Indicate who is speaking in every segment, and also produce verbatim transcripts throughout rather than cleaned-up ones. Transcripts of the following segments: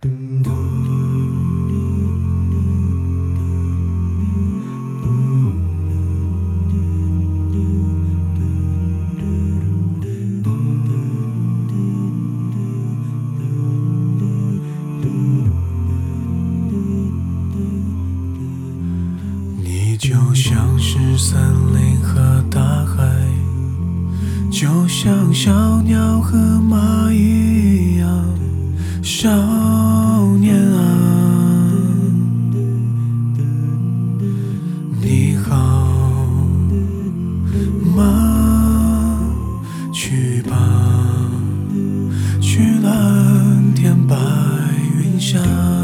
Speaker 1: 你就像是森林和大海，就像小鸟和蚂蚁一样，少年啊，你好吗？去吧，去蓝天白云下。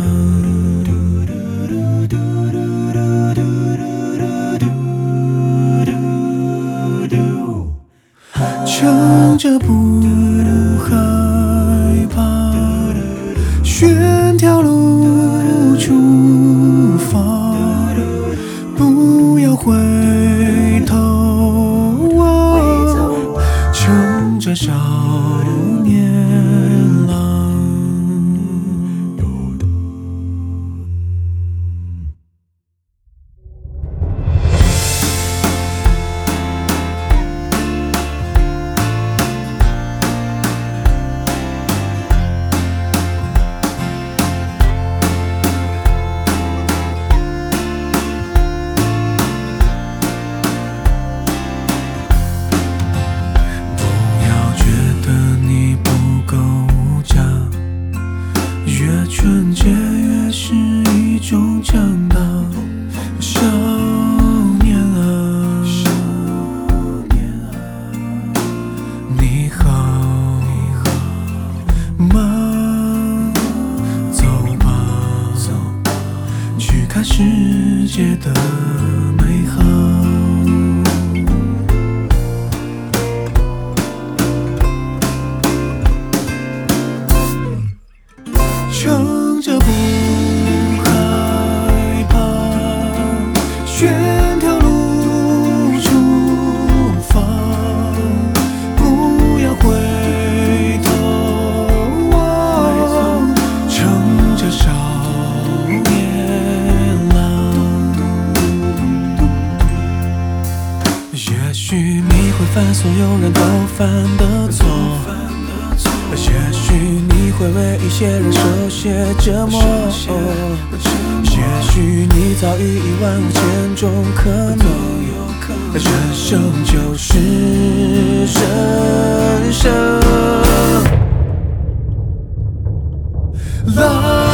Speaker 1: 撑着不害怕，选条路出发，不要回头啊，撑着少年郎。纯洁越是一种强大，少年啊，你好吗？走吧，去看世界的美好。撑着不害怕，选条路出发，不要回头啊，撑着少年郎。也许你会犯所有人都犯的错，也许你会为一些人受些折磨，也许你早已一万五千种可能，人生就是人生。